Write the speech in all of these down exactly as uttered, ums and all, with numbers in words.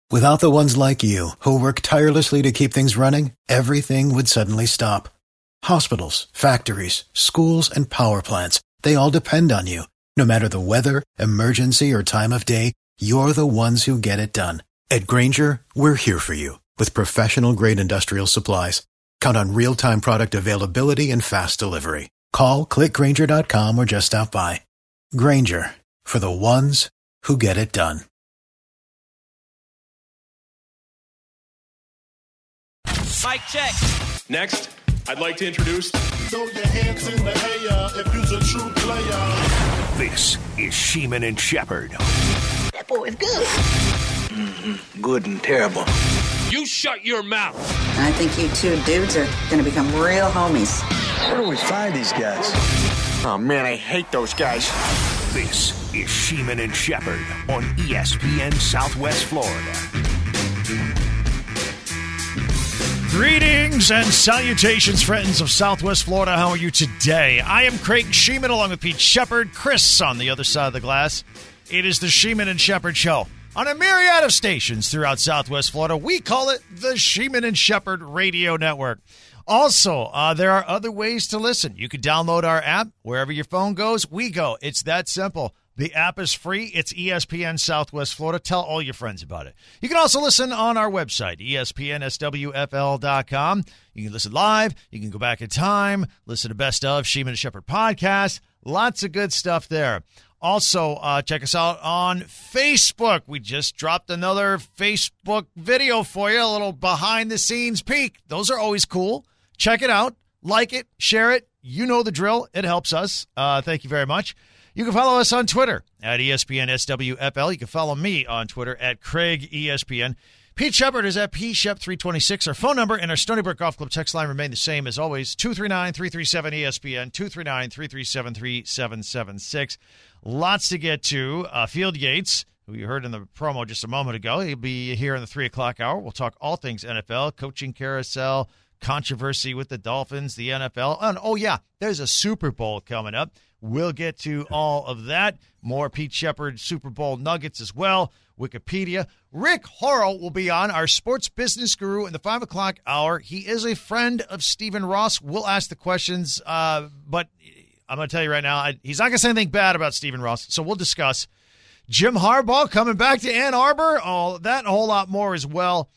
Without the ones like you, who work tirelessly to keep things running, everything would suddenly stop. Hospitals, factories, schools, and power plants, they all depend on you. No matter the weather, emergency, or time of day, you're the ones who get it done. At Grainger, we're here for you with professional-grade industrial supplies. Count on real-time product availability and fast delivery. Call, click Grainger dot com, or just stop by. Grainger, for the ones who get it done. Mic check. Next, I'd like to introduce... Throw your hands in the air if you's a true player. This is Sheeman and Shepherd. That boy is good. Mm-hmm. Good and terrible. You shut your mouth. I think you two dudes are going to become real homies. Where do we find these guys? Oh, man, I hate those guys. This is Sheeman and Shepherd on E S P N Southwest Florida. Greetings and salutations, friends of Southwest Florida. How are you today? I am Craig Sheeman along with Pete Shepherd. Chris on the other side of the glass. It is the Sheeman and Shepherd Show. On a myriad of stations throughout Southwest Florida, we call it the Sheeman and Shepherd Radio Network. Also, uh, there are other ways to listen. You can download our app. Wherever your phone goes, we go. It's that simple. The app is free. It's E S P N Southwest Florida. Tell all your friends about it. You can also listen on our website, E S P N S W F L dot com. You can listen live. You can go back in time, listen to Best of Sheeman and Shepherd podcast. Lots of good stuff there. Also, uh, check us out on Facebook. We just dropped another Facebook video for you, a little behind-the-scenes peek. Those are always cool. Check it out. Like it. Share it. You know the drill. It helps us. Uh, thank you very much. You can follow us on Twitter at E S P N S W F L. You can follow me on Twitter at Craig E S P N. Pete Shepherd is at P Shep three twenty-six. Our phone number and our Stony Brook Golf Club text line remain the same as always, two three nine, three three seven, E S P N, two three nine, three three seven, three seven seven six. Lots to get to. Uh, Field Yates, who you heard in the promo just a moment ago, he'll be here in the three o'clock hour. We'll talk all things N F L, coaching carousel, controversy with the Dolphins, the N F L. And, oh, yeah, there's a Super Bowl coming up. We'll get to all of that. More Pete Shepherd Super Bowl nuggets as well. Wikipedia. Rick Horrell will be on, our sports business guru, in the five o'clock hour. He is a friend of Stephen Ross. We'll ask the questions, uh, but I'm going to tell you right now, I, he's not going to say anything bad about Stephen Ross, so we'll discuss. Jim Harbaugh coming back to Ann Arbor. Oh, that and a whole lot more as well.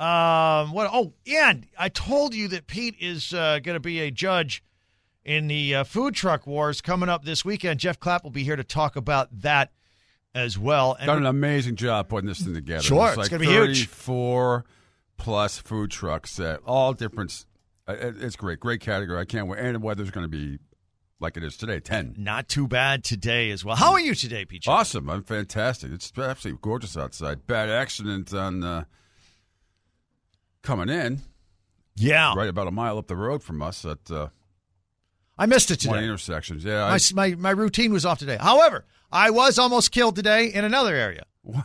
Um, what? Oh, and I told you that Pete is uh, going to be a judge in the uh, food truck wars coming up this weekend. Jeff Clapp will be here to talk about that as well. And done an amazing job putting this thing together. Sure, it's, like it's going to be huge. thirty-four plus food trucks at all different. Uh, it's great, great category. I can't wait. And the weather's going to be like it is today, ten. Not too bad today as well. How are you today, Pete? Awesome. I'm fantastic. It's absolutely gorgeous outside. Bad accident on uh, coming in. Yeah, right about a mile up the road from us at. Uh, I missed it today. One intersections, yeah. My, I, my my routine was off today. However, I was almost killed today in another area.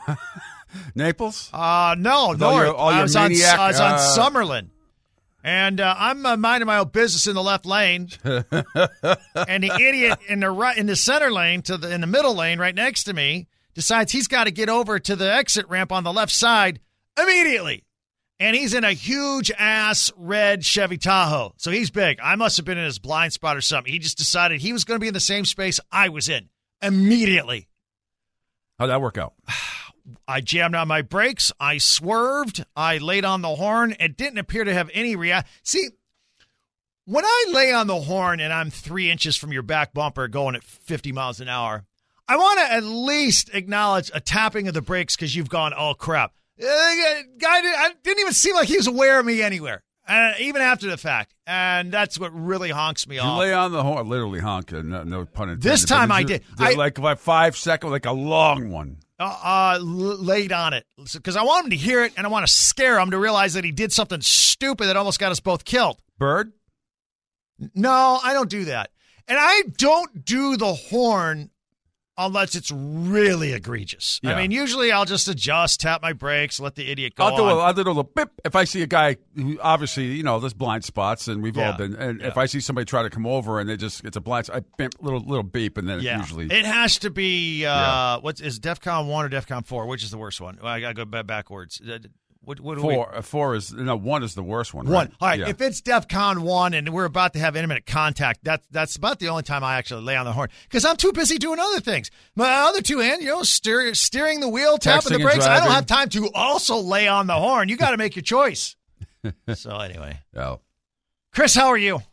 Naples? Uh, no, With north. all your, all I, your was maniac, on, I was on uh, Summerlin. And uh, I'm uh, minding my own business in the left lane. And the idiot in the right in the center lane, to the in the middle lane right next to me, decides he's got to get over to the exit ramp on the left side immediately. And he's in a huge-ass red Chevy Tahoe. So he's big. I must have been in his blind spot or something. He just decided he was going to be in the same space I was in immediately. How'd that work out? I jammed on my brakes. I swerved. I laid on the horn. It didn't appear to have any reaction. See, when I lay on the horn and I'm three inches from your back bumper going at fifty miles an hour, I want to at least acknowledge a tapping of the brakes because you've gone, oh, crap. Uh, guy didn't even seem like he was aware of me anywhere, uh, even after the fact. And that's what really honks me you off. You lay on the horn, literally honk, no, no pun intended. This time did I you, did. did I, like about five seconds, like a long one. Uh, uh laid on it because I want him to hear it and I want to scare him to realize that he did something stupid that almost got us both killed. Bird? No, I don't do that. And I don't do the horn unless it's really egregious. Yeah. I mean, usually I'll just adjust, tap my brakes, let the idiot go I'll do, on. a, I'll do a little bip if I see a guy who obviously, you know, there's blind spots, and we've Yeah. all been. And Yeah. if I see somebody try to come over and they just it's a blind, I bimp, little little beep, and then yeah. it usually It has to be, uh, Yeah. what's, is DEFCON one or DEFCON four? Which is the worst one? Well, I got to go back backwards. Uh, What, what do we- four. Uh, four is no one is the worst one. One. Right? All right. Yeah. If it's DEFCON one and we're about to have intimate contact, that's that's about the only time I actually lay on the horn because I'm too busy doing other things. My other two hands, you know, steer, steering the wheel, tapping Texting the and brakes. I don't driving. have time to also lay on the horn. You got to make your choice. So anyway, Oh. Chris, how are you?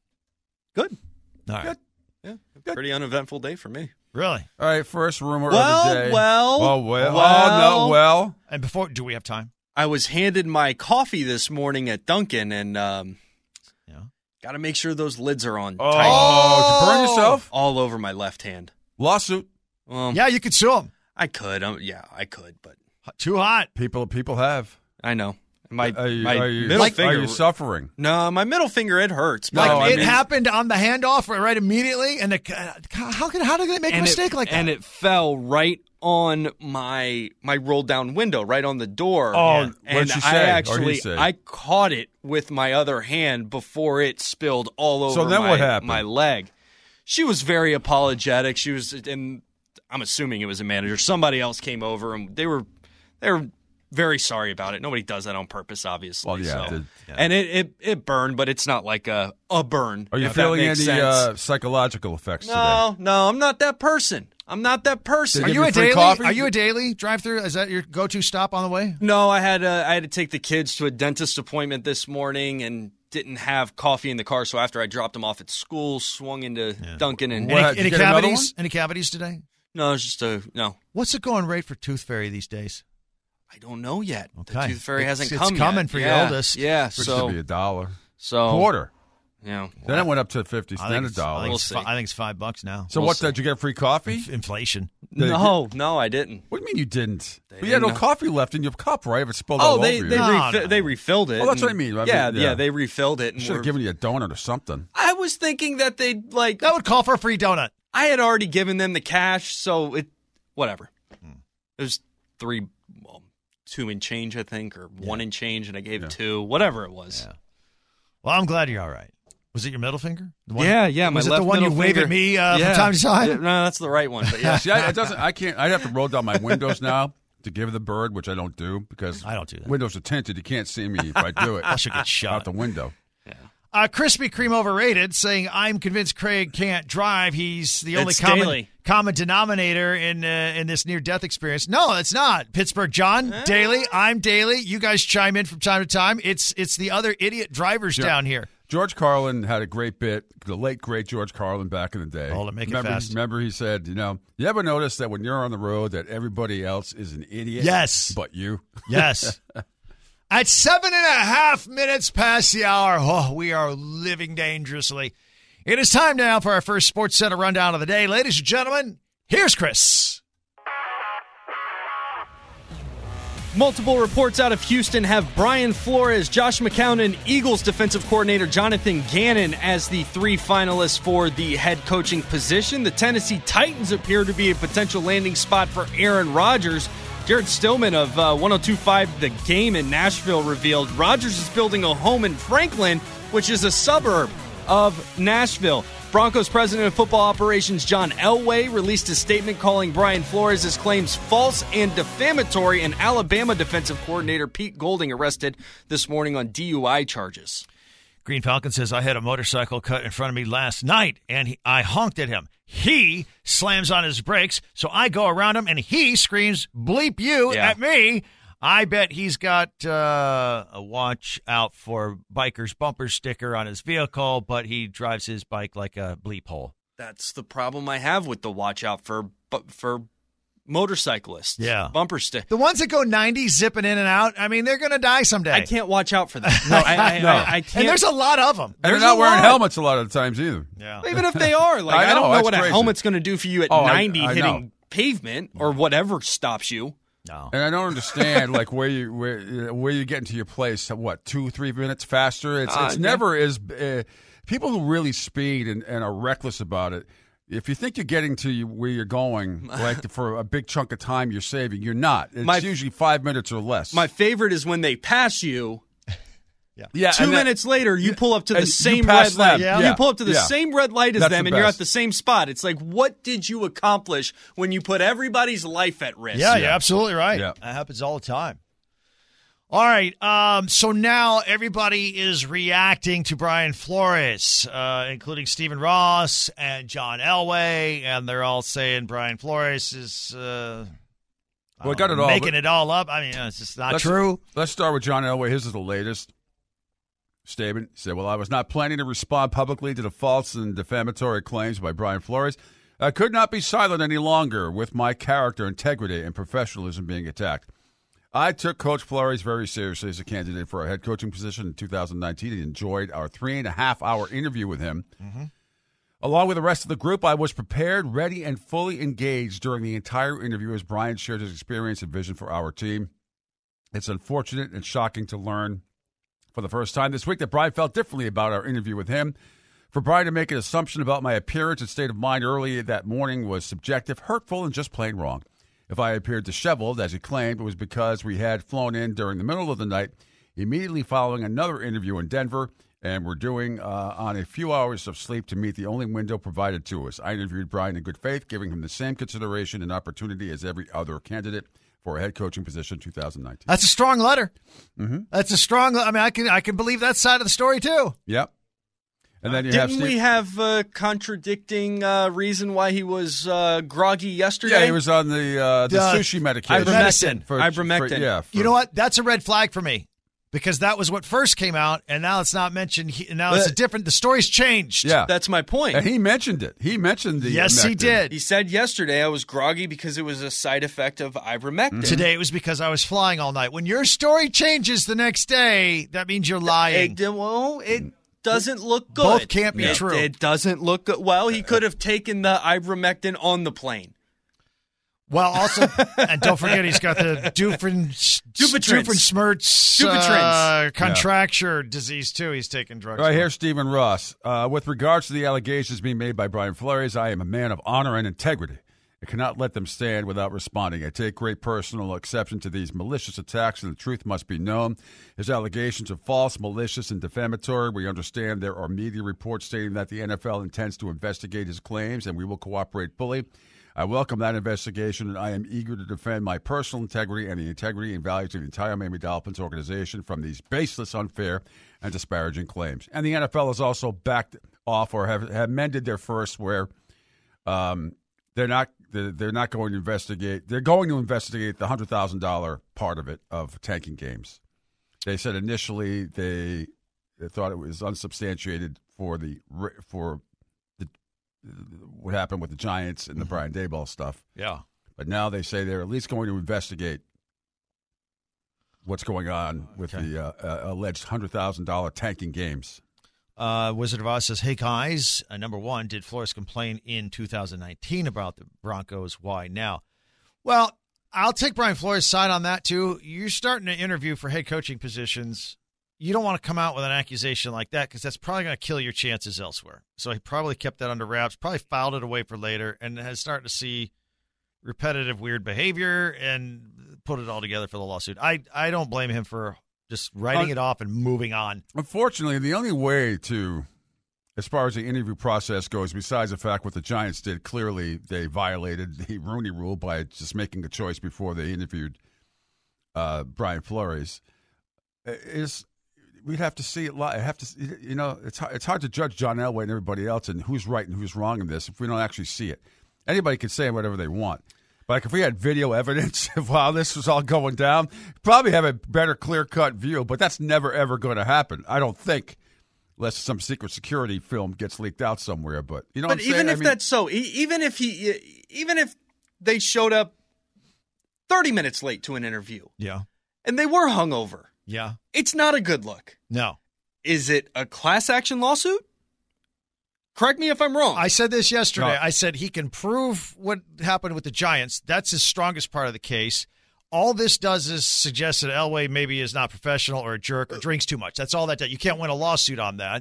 Good. All right. Good. Yeah. Pretty uneventful day for me. Really? All right. First rumor Well, of the day. well, oh well, well. oh no, well. And before, do we have time? I was handed my coffee this morning at Dunkin', and um, Yeah. got to make sure those lids are on Oh, tight. did you burn yourself? All over my left hand. Lawsuit. Um, Yeah, you could sue him. I could. Um, yeah, I could, but Too hot. People, people have. I know. My, Are you, my are you, middle are finger. you suffering? No, my middle finger, it hurts. No, Like I it mean- happened on the handoff right immediately, and the, how could how did they make a and mistake it, like that? And it fell right on my my roll down window, right on the door. Oh, and what'd she I say, or he actually say? I caught it with my other hand before it spilled all over So then my, what happened? my leg. She was very apologetic. She was, and I'm assuming it was a manager. Somebody else came over, and they were they were very sorry about it. Nobody does that on purpose, obviously. Well, yeah, so. it- And it, it it burned, but it's not like a a burn. Are you if that feeling any makes sense. uh, psychological effects today? No, no, I'm not that person. I'm not that person. Are Did you you a free daily? coffee? Are you a daily drive-through? Is that your go-to stop on the way? No, I had uh, I had to take the kids to a dentist appointment this morning and didn't have coffee in the car. So after I dropped them off at school, swung into Dunkin' and What? Any, Did you any get another cavities? Any cavities today? no, it's just a no. What's the going rate for Tooth Fairy these days? I don't know yet. Okay. The Tooth Fairy It's- hasn't it's come coming yet. for your Yeah, oldest. Yeah, Which so should be a dollar. so Quarter. Yeah, Then it went up to fifty. I Then think, a it's, I, dollar. think We'll it's see. fi- I think it's five bucks now. So we'll what? see. Did you get free coffee? Inf- inflation. no, no, I didn't. What do you mean you didn't? They Well, you had no didn't. coffee left in your cup, right? If it spilled Oh, all they over they you. No, refi- no. they refilled it. Oh, that's what I and- mean. I yeah, mean, yeah, yeah. they refilled it. And Should have were- given you a donut or something. I was thinking that they'd like. That would call for a free donut. I had already given them the cash, so it whatever. It was three, well, two and change, I think, or one and change, and I gave Yeah. two, whatever it was. Yeah. Well, I'm glad you're all right. Was it your middle finger? The one- Yeah, yeah. My Was it left the one you middle wave finger. at me uh, Yeah. from time to time? Yeah, no, that's the right one. But yeah, See, I, it doesn't. I can't. I'd have to roll down my windows now to give the bird, which I don't do because I don't do that. windows are tinted. You can't see me if I do it. I should get shot. out the window. Uh, Krispy Kreme overrated, saying, I'm convinced Craig can't drive. He's the only It's common, Daly. common denominator in uh, in this near-death experience. No, it's not. Pittsburgh John, Daly, I'm Daly. You guys chime in from time to time. It's it's the other idiot drivers Yeah. down here. George Carlin had a great bit. The late great George Carlin back in the day. Hold it, make it remember, fast. Remember, he said, you know, you ever notice that when you're on the road that everybody else is an idiot? Yes. but you. Yes. At seven and a half minutes past the hour, oh, we are living dangerously. It is time now for our first Sports Center rundown of the day. Ladies and gentlemen, here's Chris. multiple reports out of Houston have Brian Flores, Josh McCown, and Eagles defensive coordinator Jonathan Gannon as the three finalists for the head coaching position. The Tennessee Titans appear to be a potential landing spot for Aaron Rodgers. Jared Stillman of uh, one oh two point five The Game in Nashville revealed Rodgers is building a home in Franklin, which is a suburb of Nashville. Broncos president of football operations John Elway released a statement calling Brian Flores' claims false and defamatory, and Alabama defensive coordinator Pete Golding arrested this morning on D U I charges. Green Falcon says, I had a motorcycle cut in front of me last night, and he, I honked at him. He slams on his brakes, so I go around him, and he screams, bleep you, Yeah. at me. I bet he's got uh, a watch out for biker's bumper sticker on his vehicle, but he drives his bike like a bleep hole. That's the problem I have with the watch out for for motorcyclists. Yeah. Bumper stick. The ones that go ninety zipping in and out, I mean, they're going to die someday. I can't watch out for that. No, I, I, No. I, I can't. and there's a lot of them. And they're There's not a wearing lot. helmets a lot of the times either. Yeah. Even if they are, like I I, don't know, know that's what a crazy. helmet's going to do for you at Oh, I- ninety I hitting know. pavement or whatever stops you. No. And I don't understand, like where you where where you get into your place. What two three minutes faster? It's Uh, it's yeah. never as uh, people who really speed and, and are reckless about it. If you think you're getting to where you're going, like for a big chunk of time you're saving, you're not. It's My, usually five minutes or less. My favorite is when they pass you. Yeah. yeah Two then, minutes later, you pull up to the same pass red light. them. Yeah. You pull up to the Yeah. same red light as That's them, the and you're best. at the same spot. It's like, what did you accomplish when you put everybody's life at risk? Yeah, you're absolutely right. Yeah. That happens all the time. All right, um, so now everybody is reacting to Brian Flores, uh, including Stephen Ross and John Elway, and they're all saying Brian Flores is uh, well, got it all, making it all up. I mean, it's just not let's, true. Let's start with John Elway. His is the latest statement. He said, well, I was not planning to respond publicly to the false and defamatory claims by Brian Flores. I could not be silent any longer with my character, integrity, and professionalism being attacked. I took Coach Flores very seriously as a candidate for a head coaching position in two thousand nineteen and enjoyed our three and a half hour interview with him. Mm-hmm. Along with the rest of the group, I was prepared, ready, and fully engaged during the entire interview as Brian shared his experience and vision for our team. It's unfortunate and shocking to learn for the first time this week that Brian felt differently about our interview with him. For Brian to make an assumption about my appearance and state of mind early that morning was subjective, hurtful, and just plain wrong. If I appeared disheveled, as he claimed, it was because we had flown in during the middle of the night, immediately following another interview in Denver, and were doing uh, on a few hours of sleep to meet the only window provided to us. I interviewed Brian in good faith, giving him the same consideration and opportunity as every other candidate for a head coaching position in two thousand nineteen. That's a strong letter. Mm-hmm. That's a strong. I mean, I can I can believe that side of the story too. Yep. And then you Didn't have Steve- we have a contradicting uh, reason why he was uh, groggy yesterday? Yeah, he was on the uh, the Uh, sushi medication. Ivermectin. For- Ivermectin. for- yeah. for- You know what? That's a red flag for me because that was what first came out, and now it's not mentioned. he- Now it's a But- different. The story's changed. Yeah. That's my point. And he mentioned it. He mentioned the Yes, he Ivermectin. did. He said yesterday I was groggy because it was a side effect of ivermectin. Today it was because I was flying all night. When your story changes the next day, that means you're lying. It, well, it doesn't look good. Both can't be it, true. It doesn't look good. Well, he could have taken the ivermectin on the plane. Well, also, and don't forget, he's got the Duprin, Dupuytren's. Dupuytren's uh, contracture disease, too. He's taking drugs. All right, for. here's Stephen Ross. Uh, with regards to the allegations being made by Brian Flores, I am a man of honor and integrity. I cannot let them stand without responding. I take great personal exception to these malicious attacks, and the truth must be known. His allegations are false, malicious, and defamatory. We understand there are media reports stating that the N F L intends to investigate his claims, and we will cooperate fully. I welcome that investigation, and I am eager to defend my personal integrity and the integrity and values of the entire Miami Dolphins organization from these baseless, unfair, and disparaging claims. And the N F L has also backed off or have, have amended their first where um, they're not they're, they're not going to investigate. They're going to investigate the one hundred thousand dollars part of it of tanking games. They said initially they, they thought it was unsubstantiated for the for what happened with the Giants and the Brian Daboll stuff. Yeah. But now they say they're at least going to investigate what's going on with Okay. the uh, uh, alleged one hundred thousand dollars tanking games. Uh, Wizard of Oz says, hey, guys, uh, number one, did Flores complain in two thousand nineteen about the Broncos? Why now? Well, I'll take Brian Flores' side on that, too. You're starting to interview for head coaching positions. You don't want to come out with an accusation like that because that's probably going to kill your chances elsewhere. So he probably kept that under wraps, probably filed it away for later, and has started to see repetitive weird behavior and put it all together for the lawsuit. I, I don't blame him for just writing Uh, it off and moving on. Unfortunately, the only way to, as far as the interview process goes, besides the fact what the Giants did, clearly they violated the Rooney Rule by just making a choice before they interviewed uh, Brian Flores, is we'd have to see it live. Have to, you know, it's hard, it's hard to judge John Elway and everybody else and who's right and who's wrong in this if we don't actually see it. Anybody can say whatever they want. But like if we had video evidence of how this was all going down, probably have a better clear-cut view. But that's never, ever going to happen, I don't think, unless some secret security film gets leaked out somewhere. But you know But what I'm even saying? if I mean, that's so, e- even if he, even if they showed up thirty minutes late to an interview Yeah. and they were hungover, Yeah. it's not a good look. No. Is it a class action lawsuit? Correct me if I'm wrong. I said this yesterday. No. I said he can prove what happened with the Giants. That's his strongest part of the case. All this does is suggest that Elway maybe is not professional or a jerk or drinks too much. That's all that does. You can't win a lawsuit on that.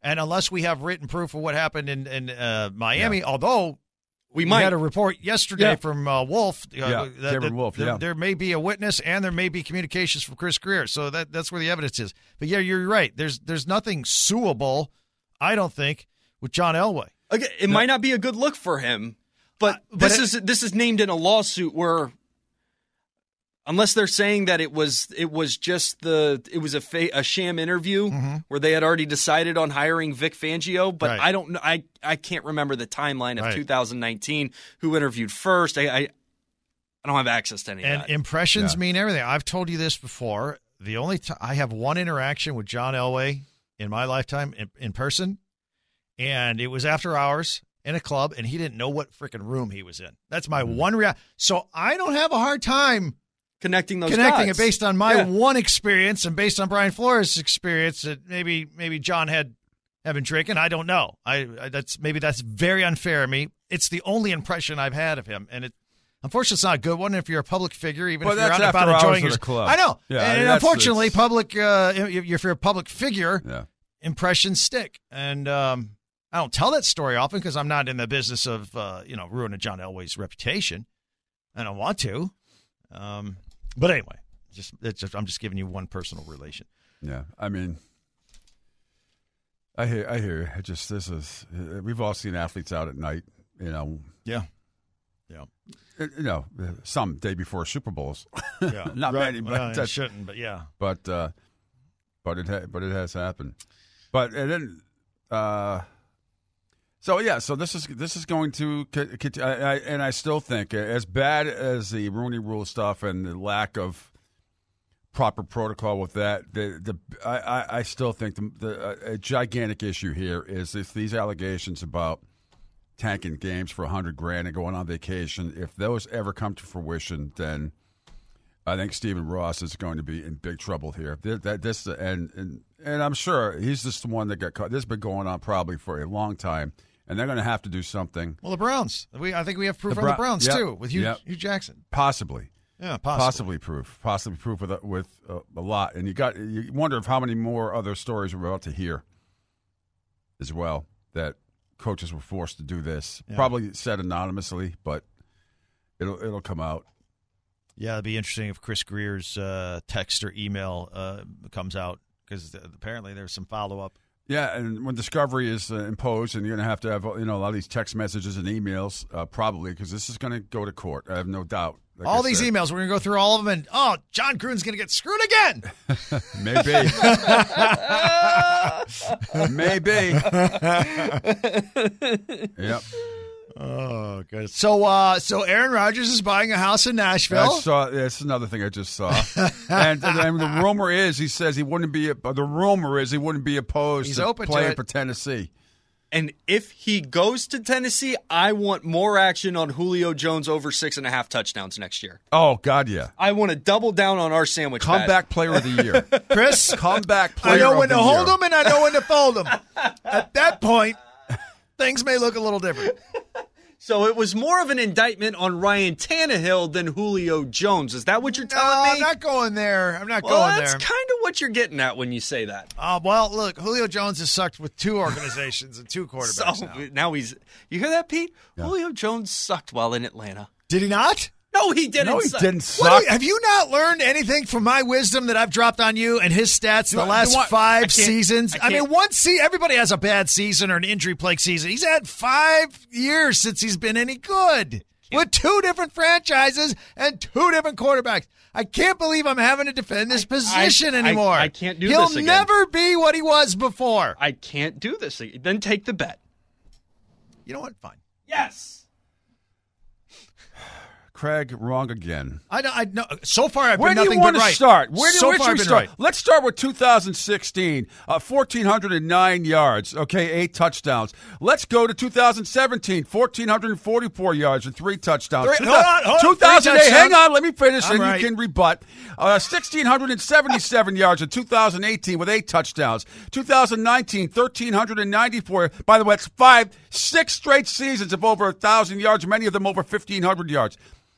And unless we have written proof of what happened in, in uh, Miami, Yeah. although We we might. had a report yesterday Yeah. from uh, Wolf. Uh, Yeah, that, David that Wolf, there, yeah. there may be a witness and there may be communications from Chris Greer. So that that's where the evidence is. But, yeah, you're right. There's there's nothing suable, I don't think, with John Elway. Okay, it might not be a good look for him, but, Uh, but this it- is this is named in a lawsuit where, unless they're saying that it was it was just the it was a fa- a sham interview Mm-hmm. where they had already decided on hiring Vic Fangio, but Right. I don't know I I can't remember the timeline of Right. two thousand nineteen who interviewed first. I I, I don't have access to any And of that. impressions Yeah. mean everything. I've told you this before. The only t- I have one interaction with John Elway in my lifetime in, in person, and it was after hours in a club, and he didn't know what freaking room he was in. That's my Mm-hmm. one reaction. So I don't have a hard time Connecting those connecting dots. it based on my Yeah. one experience and based on Brian Flores' experience that maybe maybe John had had been drinking. I don't know. I, I that's maybe that's very unfair of me. It's the only impression I've had of him, and it unfortunately it's not a good one if you're a public figure, even Well, if you're that's out and about after hours enjoying at your a club. I know. Yeah, I and mean, that's- unfortunately, it's- public uh, if if you're a public figure, Yeah. impressions stick. And um, I don't tell that story often because I'm not in the business of uh, you know ruining John Elway's reputation. I don't want to. Um, but anyway, just, it's just I'm just giving you one personal relation. Yeah, I mean, I hear, I hear. you. It just this is. We've all seen athletes out at night. You know, Yeah. Yeah. you know, some day before Super Bowls. Yeah. Not Right. many, but Well, it that's- shouldn't, but yeah. But uh, but it ha- but it has happened. But and then uh, so yeah, so this is this is going to c- c- I, I, and I still think as bad as the Rooney Rule stuff and the lack of proper protocol with that, the the I, I, I still think the, the a gigantic issue here is if these allegations about tanking games for a hundred grand and going on vacation, if those ever come to fruition, then I think Stephen Ross is going to be in big trouble here. That, that this and, and and I'm sure he's just the one that got caught. This has been going on probably for a long time, and they're going to have to do something. Well, the Browns. We I think we have proof The on the Brown- Browns yep, too with Hugh, yep. Hugh Jackson. Possibly, Yeah, possibly. possibly proof, possibly proof with a, with a, a lot. And you got you wonder if how many more other stories we're about to hear as well that coaches were forced to do this. Yeah. Probably said anonymously, but it'll it'll come out. Yeah, it'd be interesting if Chris Greer's uh, text or email uh, comes out because apparently there's some follow up. Yeah, and when discovery is uh, imposed, and you're going to have to have you know a lot of these text messages and emails, uh, probably because this is going to go to court. I have no doubt. Like all I these said. emails, we're going to go through all of them, and oh, John Gruden's going to get screwed again. Maybe. Maybe. Yep. Oh, good. So, uh, so Aaron Rodgers is buying a house in Nashville. I saw. That's another thing I just saw. and, and, and the rumor is he says he wouldn't be. The rumor is he wouldn't be opposed He's to open to playing it. for Tennessee. And if he goes to Tennessee, I want more action on Julio Jones over six and a half touchdowns next year. Oh God, yeah. I want to double down on our sandwich. Comeback player of the year, Chris, comeback player. I know of when the to hold year. them and I know when to fold them. At that point, things may look a little different. So it was more of an indictment on Ryan Tannehill than Julio Jones. Is that what you're No, telling me? I'm not going there. I'm not well, going that's there. kind of what you're getting at when you say that. Uh, well, look, Julio Jones has sucked with two organizations and two quarterbacks So now. now he's. You hear that, Pete? Julio Jones sucked while in Atlanta. Did he not? No, he didn't. No, he suck. didn't What suck. do we- have you not learned anything from my wisdom that I've dropped on you and his stats the Do I- last do I- five I can't- seasons? I I, mean, can't- one see everybody has a bad season or an injury plagued season. He's had five years since he's been any good with two different franchises and two different quarterbacks. I can't believe I'm having to defend this position I- anymore. I can't do He'll this again. never be what he was before. I can't do this. Then take the bet. You know what? Fine. Yes. Craig, wrong again. I know. I know. So far, I've Where been do you nothing want but to right. start? Where do, so where far, should I've we been start? right. Let's start with two thousand sixteen, uh, one thousand four hundred nine yards, okay, eight touchdowns. Let's go to two thousand seventeen, one thousand four hundred forty-four yards and three touchdowns. Three- hold on, hold on, two thousand eight, three hang touchdowns. on, let me finish, I'm and right. you can rebut. Uh, one thousand six hundred seventy-seven yards in two thousand eighteen with eight touchdowns. two thousand nineteen, one thousand three hundred ninety-four. By the way, it's five, six straight seasons of over one thousand yards, many of them over fifteen hundred yards.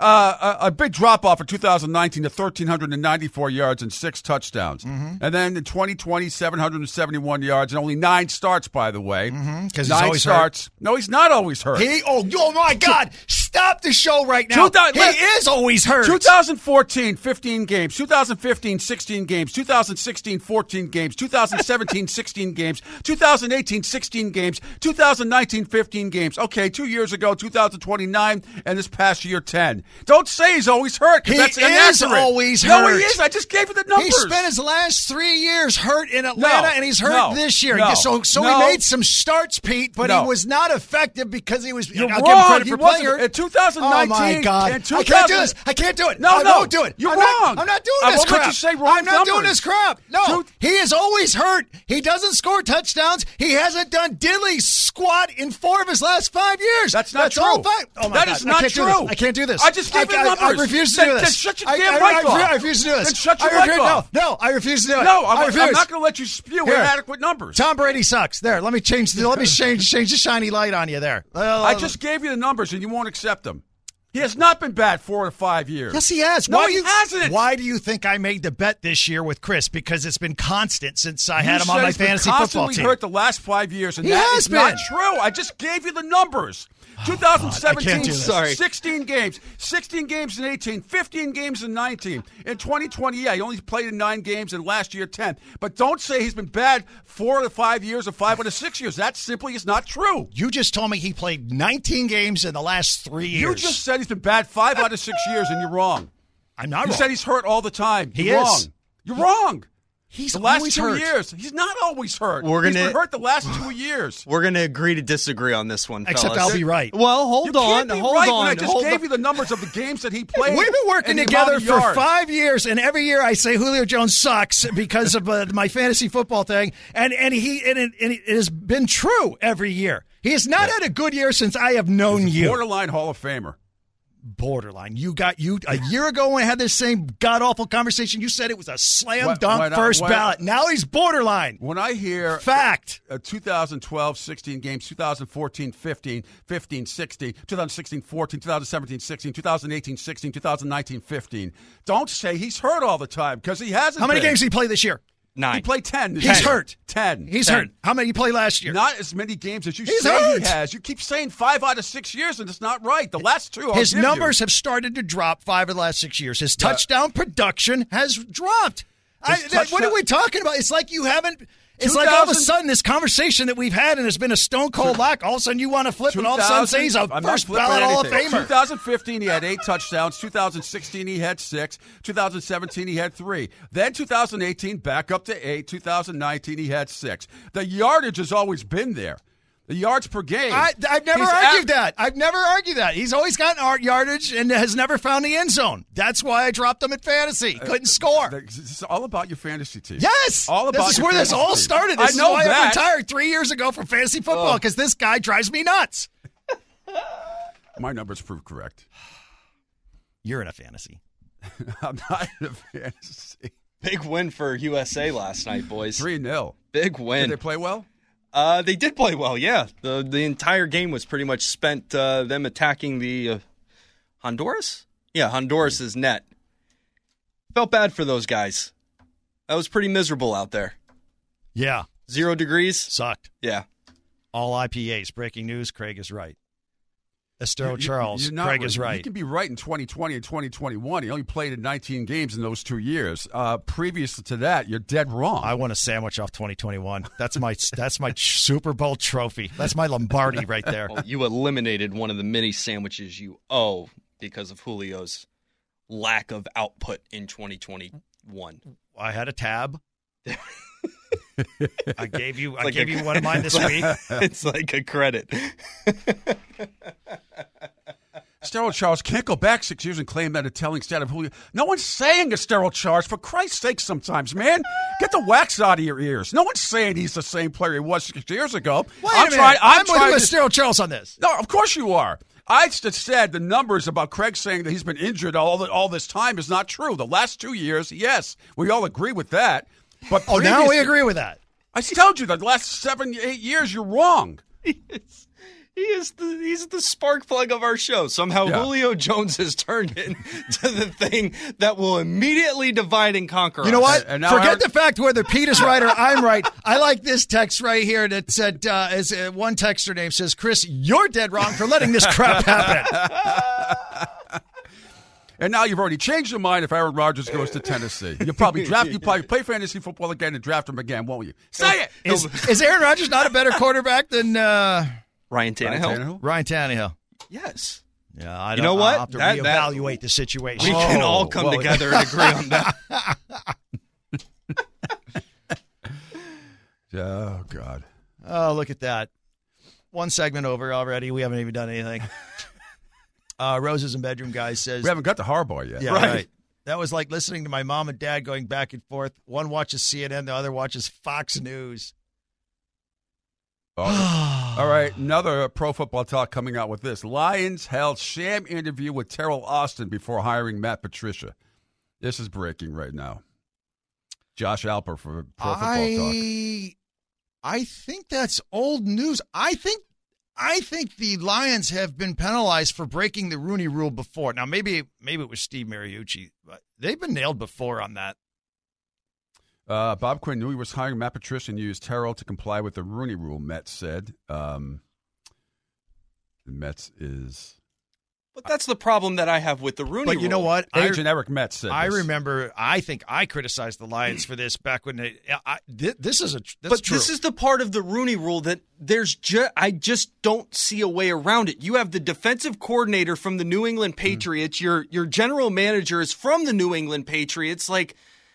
Uh, a, a big drop-off in two thousand nineteen to one thousand three hundred ninety-four yards and six touchdowns. Mm-hmm. And then in twenty twenty, seven hundred seventy-one yards and only nine starts, by the way. Because mm-hmm, he's nine always starts. hurt. No, he's not always hurt. He, oh, oh, my God. Stop the show right now. Two, he is always hurt. twenty fourteen, fifteen games. twenty fifteen, sixteen games. twenty sixteen, fourteen games. twenty seventeen, sixteen games. twenty eighteen, sixteen games. twenty nineteen, fifteen games. Okay, two years ago, two thousand twenty-nine, and this past year, ten. Don't say he's always hurt. He that's is inaccurate. always no, hurt. he is. I just gave you the numbers. He spent his last three years hurt in Atlanta, no, and he's hurt no, this year. No, so so no, he made some starts, Pete, but no. he was not effective because he was. You're I'll wrong. give him credit He for wasn't. playing hurt. In twenty nineteen, oh my God, and I can't do this. I can't do it. No, I no, won't do it. You're I'm wrong. Not, I'm not doing I this won't crap. let you say wrong I'm not numbers. doing this crap. No, Two- he is always hurt. He doesn't score touchdowns. He hasn't done diddly squat in four of his last five years. That's not That's true. all five. Oh my That God. is not I can't true. Do this. I can't do this. I just gave I, you I, numbers. I refuse to Then- do this. then shut your I, damn I, mic I, off. I refuse to do this. Then shut your I mic refuse, off. No, no, I refuse to do it. No, I'm, I I'm refuse. not going to let you spew Here. inadequate numbers. Tom Brady sucks. There, let me change. The, let me change change the shiny light on you there. Uh, I just gave you the numbers, and you won't accept them. He has not been bad four to five years. Yes, he has. No, why he you, hasn't. Why do you think I made the bet this year with Chris? Because it's been constant since I You had him said on my he's been fantasy football constantly team. hurt the last five years, and He that has is not been. true. I just gave you the numbers. twenty seventeen, do this. Sorry. sixteen games, sixteen games in eighteen, fifteen games in nineteen. In twenty twenty, yeah, he only played in nine games, and last year ten. But don't say he's been bad four to five years or five to six years. That simply is not true. You just told me he played nineteen games in the last three years. You just said he's been bad five out of six years, and you're wrong. I'm not You wrong. said he's hurt all the time. He You're is. wrong. You're wrong. He's the last always two hurt. years. He's not always hurt. We're He's gonna- been hurt the last two years. We're going to agree to disagree on this one, Except fellas. I'll be right. Well, hold You on. can't be hold right on. when I just hold gave on. you the numbers of the games that he played. We've been working and the together amount of for yards. five years, and every year I say Julio Jones sucks because of uh, my fantasy football thing, and and he and it, and it has been true every year. He has not had a good year since I have known you. Borderline Hall of Famer. Borderline. You got you a year ago when I had this same god awful conversation. You said it was a slam When- dunk when I- first when I- ballot. Now he's borderline. When I hear Fact. uh, twenty twelve, sixteen games, twenty fourteen, fifteen, fifteen, sixteen, twenty sixteen, fourteen, twenty seventeen, sixteen, twenty eighteen, sixteen, twenty nineteen, fifteen. Don't say he's hurt all the time because he hasn't. How many been. games did he play this year? Nine. He played ten. this He's year. hurt. Ten. He's ten. hurt. How many did he play last year? Not as many games as you He's say hurt. he has. You keep saying five out of six years, and it's not right. The last two, I'll His give numbers you. have started to drop five of the last six years. His touchdown production has dropped. I, His that- what touchdown- are we talking about? It's like you haven't. It's two like all of a thousand sudden this conversation that we've had and it's been a stone cold lock. All of a sudden you want to flip and all of a sudden say he's a I'm not first flipping ballot Hall of anything. Famer. twenty fifteen, he had eight touchdowns. twenty sixteen, he had six. twenty seventeen, he had three. Then twenty eighteen, back up to eight. twenty nineteen, he had six. The yardage has always been there. The yards per game. I, I've never He's argued av- that. I've never argued that. He's always gotten art yardage and has never found the end zone. That's why I dropped him at fantasy. Couldn't score. It's all about your fantasy team. Yes, all about this is your where this fantasy all team. started. This I know is why that. I retired three years ago from fantasy football because this guy drives me nuts. My numbers prove correct. You're in a fantasy. I'm not in a fantasy. Big win for U S A last night, boys. three nil. Big win. Did they play well? Uh, they did play well, yeah. The the entire game was pretty much spent uh, them attacking the uh, Honduras? Yeah, Honduras' net. Felt bad for those guys. That was pretty miserable out there. Yeah, Zero degrees? sucked. Yeah. All I P As. Breaking news. Craig is right. Estero You- Charles. you're not Craig right. is right. You can be right in twenty twenty and twenty twenty-one. He only played in nineteen games in those two years. Uh, previous to that, you're dead wrong. I want a sandwich off twenty twenty-one. That's my that's my Super Bowl trophy. That's my Lombardi right there. Well, you eliminated one of the mini sandwiches you owe because of Julio's lack of output in twenty twenty-one. I had a tab. I gave you I like gave a- you one of mine this week. It's like a credit. Sterile Charles can't go back six years and claim that a telling stat of Julio. No one's saying a sterile Charles. For Christ's sake, sometimes, man, get the wax out of your ears. No one's saying he's the same player he was six years ago. Wait I'm a minute. trying. I'm, I'm trying with to, Estero Charles on this. No, of course you are. I just said the numbers about Craig saying that he's been injured all the, all this time is not true. The last two years, yes, we all agree with that. But Oh, now we previous- agree with that. I told you that the last seven, eight years, you're wrong. He is the he's the spark plug of our show. Somehow Yeah. Julio Jones has turned into the thing that will immediately divide and conquer. You know us. what? And now Forget Aaron- the fact whether Pete is right or I'm right. I like this text right here that said, uh, as uh, one texter name says, Chris, you're dead wrong for letting this crap happen. And now you've already changed your mind if Aaron Rodgers goes to Tennessee. You'll probably draft. You probably play fantasy football again and draft him again, won't you? Say it. Is, is Aaron Rodgers not a better quarterback than uh, Ryan Tannehill. Ryan Tannehill? Ryan Tannehill? Yes. Yeah, I You don't know what? I'll have to That- that- reevaluate the situation. We can Oh, all come well- together and agree on that. Oh God. Oh, look at that. One segment over already. We haven't even done anything. Uh, Roses and Bedroom Guys says, We haven't got to Harbaugh yet. yeah, Right. right. That was like listening to my mom and dad going back and forth. One watches C N N, the other watches Fox News. Oh, all right, another Pro Football Talk coming out with this. Lions held sham interview with Terrell Austin before hiring Matt Patricia. This is breaking right now. Josh Alper for Pro Football Talk. I, I think that's old news. I think I think the Lions have been penalized for breaking the Rooney Rule before. Now, maybe maybe it was Steve Mariucci, but they've been nailed before on that. Uh, Bob Quinn knew he was hiring Matt Patricia and used Terrell to comply with the Rooney Rule, Mets said. Um, the Mets is... But that's the problem that I have with the Rooney But you know Rule. what? I, Agent Eric Metz said I this. remember, I think I criticized the Lions for this back when they. I, th- this is a. That's But true. this is the part of the Rooney Rule that there's ju- I just don't see a way around it. You have the defensive coordinator from the New England Patriots. Mm. Your your general manager is from the New England Patriots. Like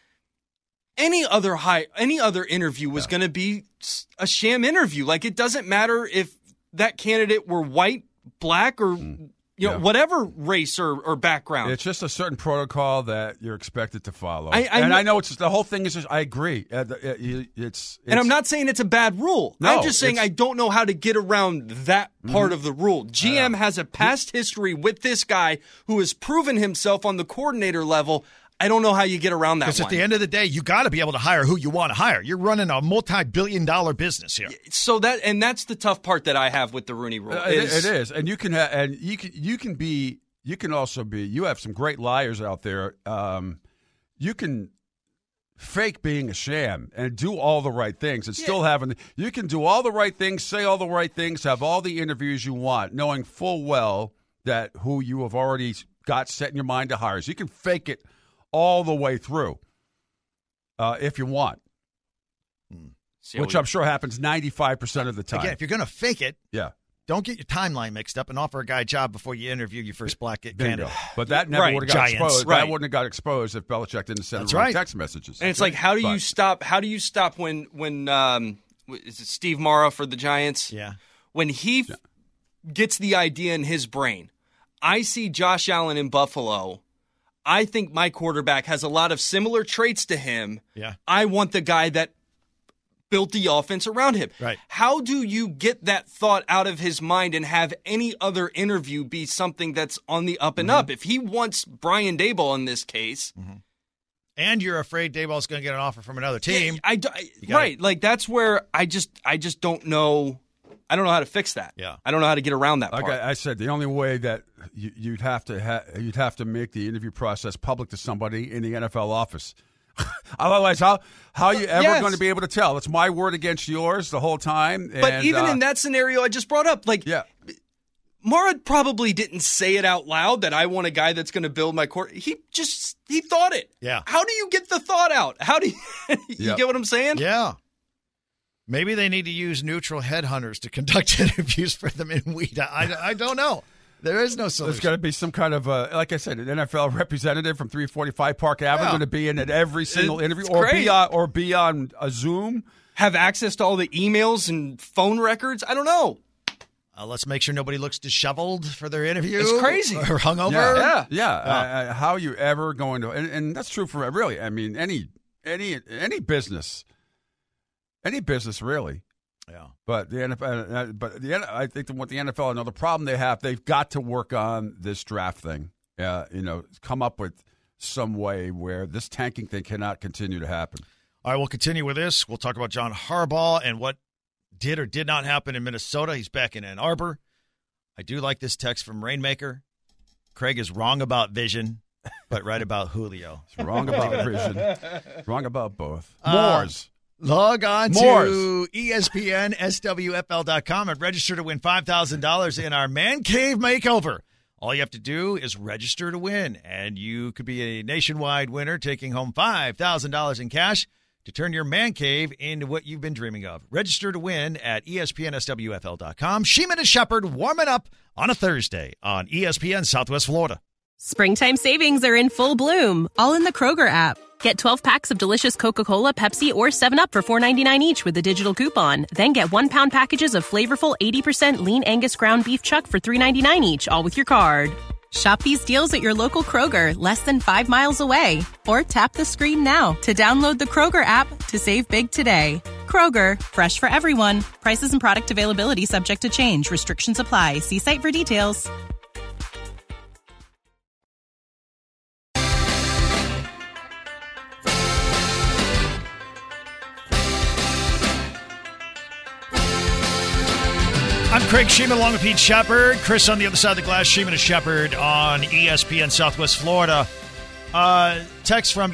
any other high, any other interview was yeah. going to be a sham interview. Like it doesn't matter if that candidate were white, black, or. Mm. You know, yeah. whatever race or, or background. It's just a certain protocol that you're expected to follow. I, I and know, I know it's just, the whole thing is just, I agree. Uh, it's, it's And I'm not saying it's a bad rule. No, I'm just saying I don't know how to get around that part mm-hmm. of the rule. G M has a past history with this guy who has proven himself on the coordinator level. I don't know how you get around that. Because at the end of the day, you got to be able to hire who you want to hire. You're running a multi-billion dollar business here. So that and that's the tough part that I have with the Rooney Rule. Uh, is, it, it is, and you can ha- and you can you can be you can also be you have some great liars out there. Um, you can fake being a sham and do all the right things and yeah. still having you can do all the right things, say all the right things, have all the interviews you want, knowing full well that who you have already got set in your mind to hire. So you can fake it all the way through, uh, if you want, hmm. which I'm sure happens ninety-five percent of the time. Again, if you're going to fake it, yeah, don't get your timeline mixed up and offer a guy a job before you interview your first black candidate. But that never right. would have got Giants. exposed. Right. That wouldn't have got exposed if Belichick didn't send right. text messages. And it's like, how do but, you stop? How do you stop when when um, is it Steve Mara for the Giants? Yeah, when he f- yeah. gets the idea in his brain, I see Josh Allen in Buffalo. I think my quarterback has a lot of similar traits to him. Yeah. I want the guy that built the offense around him. Right. How do you get that thought out of his mind and have any other interview be something that's on the up and mm-hmm. up? If he wants Brian Daboll in this case. Mm-hmm. And you're afraid Daboll's going to get an offer from another team. Yeah, I, I, gotta, right. Like, that's where I just I just don't know. I don't know how to fix that. Yeah. I don't know how to get around that part. Like I, I said, the only way that you, you'd have to ha- you'd have to make the interview process public to somebody in the N F L office. Otherwise, how how are you ever yes. going to be able to tell? It's my word against yours the whole time. But and, even uh, in that scenario I just brought up, like, yeah. Mara probably didn't say it out loud that I want a guy that's going to build my court. He just he thought it. Yeah. How do you get the thought out? How do you, you yep. get what I'm saying? Yeah. Maybe they need to use neutral headhunters to conduct interviews for them in weed. I, I don't know. There is no solution. There's got to be some kind of, uh, like I said, an N F L representative from three forty-five Park Avenue yeah. going to be in at every single it, interview, or be on, or be on a Zoom. Have access to all the emails and phone records. I don't know. Uh, let's make sure nobody looks disheveled for their interview. It's crazy. Or hungover. Yeah, yeah. yeah. yeah. Uh, how are you ever going to? And, and that's true for really. I mean, any any any business, any business really. Yeah, but the N F L, but the I think what the N F L, another problem they have, they've got to work on this draft thing. Uh, you know, come up with some way where this tanking thing cannot continue to happen. All right, we'll continue with this. We'll talk about John Harbaugh and what did or did not happen in Minnesota. He's back in Ann Arbor. I do like this text from Rainmaker. Craig is wrong about vision, but right about Julio. It's wrong about vision. Wrong about both. Uh, Moors. Log on Moors. to E S P N S W F L dot com and register to win five thousand dollars in our Man Cave Makeover. All you have to do is register to win, and you could be a nationwide winner taking home five thousand dollars in cash to turn your man cave into what you've been dreaming of. Register to win at E S P N S W F L dot com. Sheeman and Shepard warming up on a Thursday on E S P N Southwest Florida. Springtime savings are in full bloom, all in the Kroger app. Get twelve packs of delicious Coca-Cola, Pepsi, or seven up for four ninety-nine each with a digital coupon. Then get one-pound packages of flavorful eighty percent lean Angus ground beef chuck for three ninety-nine each, all with your card. Shop these deals at your local Kroger, less than five miles away. Or tap the screen now to download the Kroger app to save big today. Kroger, fresh for everyone. Prices and product availability subject to change. Restrictions apply. See site for details. I'm Craig Sheeman along with Pete Shepard. Chris on the other side of the glass. Sheeman and Shepard on E S P N Southwest Florida. Uh, text from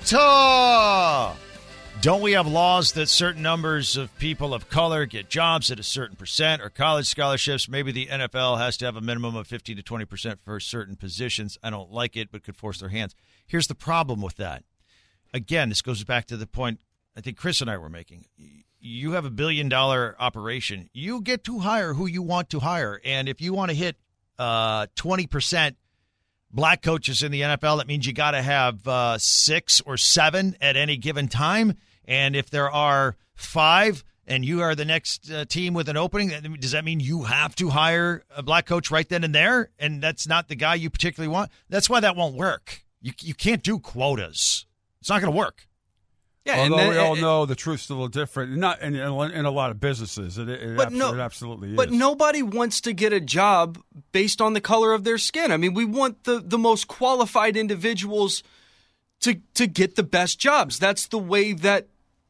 Utah. Don't we have laws that certain numbers of people of color get jobs at a certain percent or college scholarships? Maybe the N F L has to have a minimum of fifteen to twenty percent for certain positions. I don't like it, but could force their hands. Here's the problem with that. Again, this goes back to the point I think Chris and I were making. You have a billion-dollar operation. You get to hire who you want to hire. And if you want to hit uh, twenty percent black coaches in the N F L, that means you got to have uh, six or seven at any given time. And if there are five and you are the next uh, team with an opening, does that mean you have to hire a black coach right then and there? And that's not the guy you particularly want? That's why that won't work. You, you can't do quotas. It's not going to work. Yeah, although then, we all it, know the truth's a little different, not in, in a lot of businesses. It, it, but abso- no, it absolutely is. But nobody wants to get a job based on the color of their skin. I mean, we want the, the most qualified individuals to to get the best jobs. That's the way that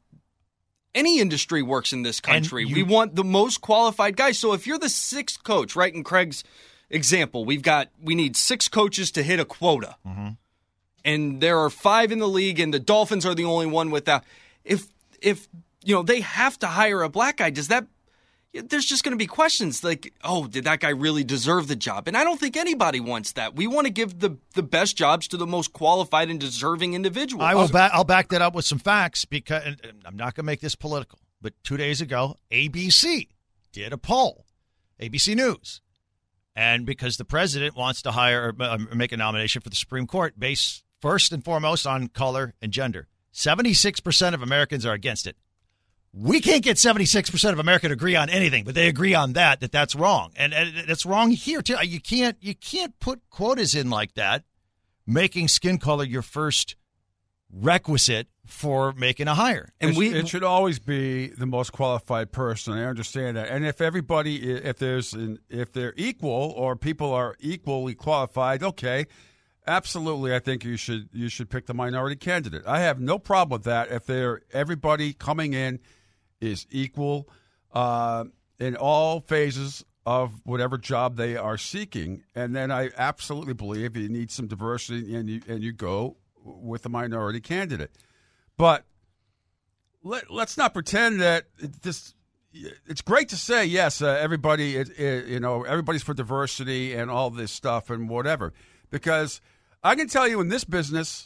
any industry works in this country. You, we want the most qualified guys. So if you're the sixth coach, right, in Craig's example, we've got we need six coaches to hit a quota. Mm-hmm. And there are five in the league, and the Dolphins are the only one with that. If if you know they have to hire a black guy, does that? There's just going to be questions like, oh, did that guy really deserve the job? And I don't think anybody wants that. We want to give the the best jobs to the most qualified and deserving individuals. I will. Back, I'll back that up with some facts because and I'm not going to make this political. But two days ago, A B C did a poll, A B C News, and because the president wants to hire or make a nomination for the Supreme Court based first and foremost on color and gender. seventy-six percent of Americans are against it. We can't get seventy-six percent of America to agree on anything, but they agree on that, that that's wrong. And, and it's wrong here, too. You can't, you can't put quotas in like that, making skin color your first requisite for making a hire. And we, it should always be the most qualified person. I understand that. And if everybody, if there's, an, if they're equal or people are equally qualified, okay. Absolutely, I think you should you should pick the minority candidate. I have no problem with that if they're everybody coming in is equal uh, in all phases of whatever job they are seeking. And then I absolutely believe you need some diversity and you and you go with the minority candidate. But let, let's not pretend that it, this. It's great to say yes, uh, everybody it, it, you know everybody's for diversity and all this stuff and whatever. Because I can tell you in this business,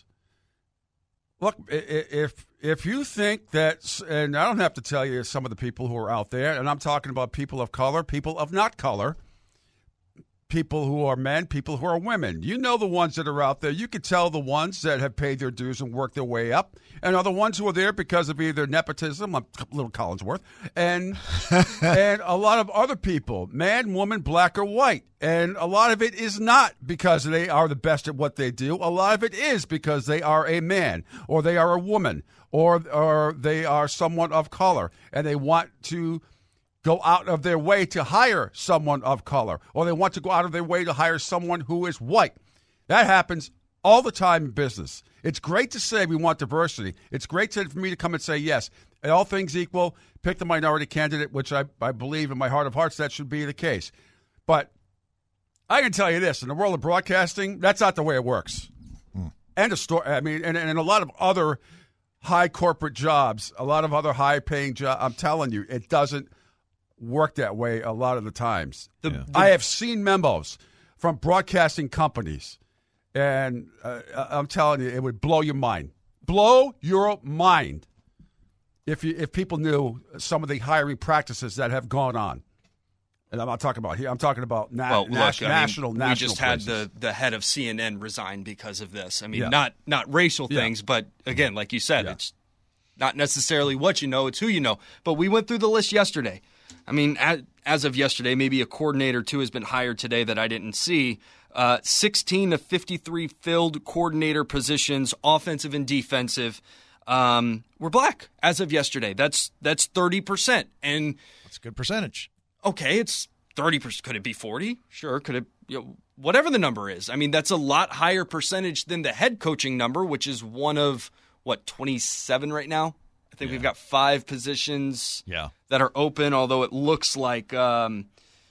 look, if if you think that, and I don't have to tell you some of the people who are out there, and I'm talking about people of color, people of not color, people who are men, people who are women. You know the ones that are out there. You can tell the ones that have paid their dues and worked their way up, and are the ones who are there because of either nepotism, a little Collinsworth, and and a lot of other people, man, woman, black or white. And a lot of it is not because they are the best at what they do. A lot of it is because they are a man, or they are a woman, or or they are someone of color, and they want to go out of their way to hire someone of color, or they want to go out of their way to hire someone who is white. That happens all the time in business. It's great to say we want diversity. It's great to, for me to come and say, yes, all things equal, pick the minority candidate, which I, I believe in my heart of hearts that should be the case. But I can tell you this: in the world of broadcasting, that's not the way it works. Hmm. And a story. I mean, and, and a lot of other high corporate jobs, a lot of other high paying jobs. I'm telling you, it doesn't work that way a lot of the times. The, yeah. the, I have seen memos from broadcasting companies, and uh, I'm telling you, it would blow your mind. Blow your mind if you if people knew some of the hiring practices that have gone on. And I'm not talking about here. I'm talking about na- well, nas- look, national. I mean, national. We just had places. the, the head of C N N resign because of this. I mean, yeah. not not racial yeah. things, but again, like you said, yeah. it's not necessarily what you know; it's who you know. But we went through the list yesterday. I mean, as, as of yesterday, maybe a coordinator or two has been hired today that I didn't see. Uh, sixteen of fifty-three filled coordinator positions, offensive and defensive, um, were black as of yesterday. That's that's thirty percent, and that's a good percentage. Okay, it's thirty percent. Could it be forty? Sure. Could it, you know, whatever the number is. I mean, that's a lot higher percentage than the head coaching number, which is one of, what, twenty-seven right now? I think yeah. we've got five positions yeah. that are open, although it looks like, um,